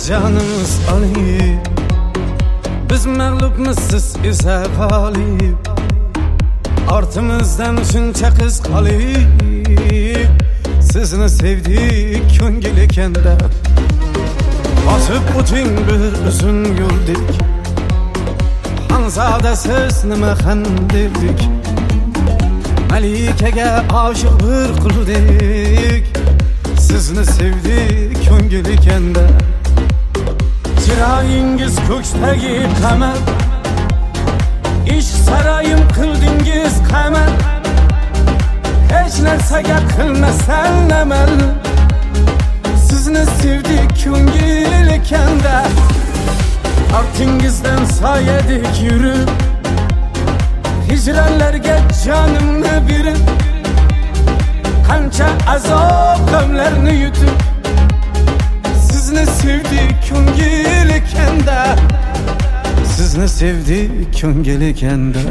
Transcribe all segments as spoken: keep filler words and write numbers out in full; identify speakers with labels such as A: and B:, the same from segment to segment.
A: canımız Ali. Biz mağlubmiz, siz esa g'olib. Ortimizdan shuncha qiz qolib. Sizni sevdik ko'ngil ekanda. Bosib o'ting bir uzun yo'ldek. Hanzada siz nima xandirdik. Malikaga oshiq bir quldek. Sizni sevdik ko'ngil ekanda. Chiroyingiz ko'ksdagi qamar, ishq saroyim qildingiz qamar. Hech narsaga qilmasdan amal. Sizni sevdik ko'ngil ekanda. Ortingizdan soyadek yurib, hijronlarga jonimni berib, qancha azob g'amlarni yutib, sizni sevdik ko'ngil ekanda. Sizni sevdik ko'ngil ekanda.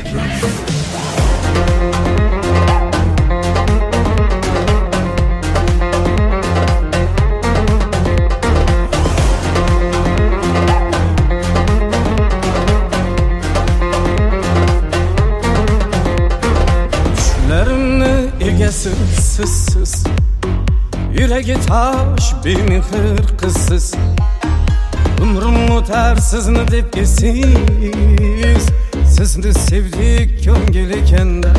A: Sizsiz yuragi tosh bemehr qizsiz. Umrim o'tar sizni deb esiz. Sizni sevdik ko'ngil ekanda.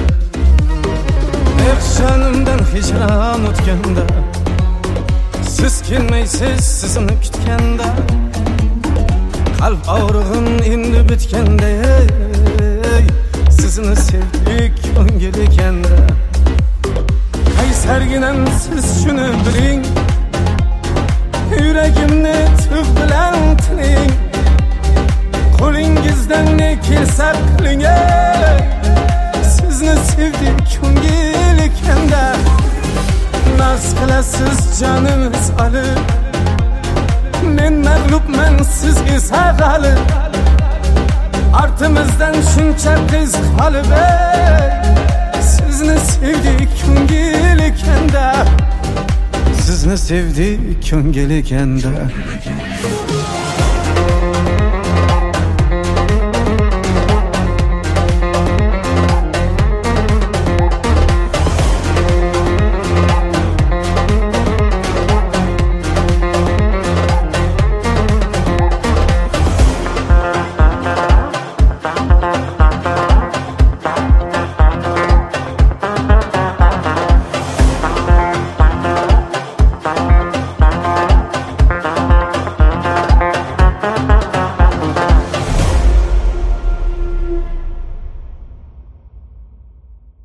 A: Jonimdan hijron o'tganda, siz kelmaysiz sizni kutganda. Qalb og'rig'im endi bitganda. Sizni sevdik ko'ngil ekanda. Serginam siz shuni biling, yuragimni tug' bilan tiling. Qo'lingizdan ne kelsa qiling. Sizni sevdik ko'ngil ekanda. Naz qilasiz jonimiz Ali. Men mag'lubman, siz esa g'olib. Ortimizdan shuncha qiz qolib. Sizni sevdik ko'ngil ekanda. Sizni sevdik ko'ngil ekanda.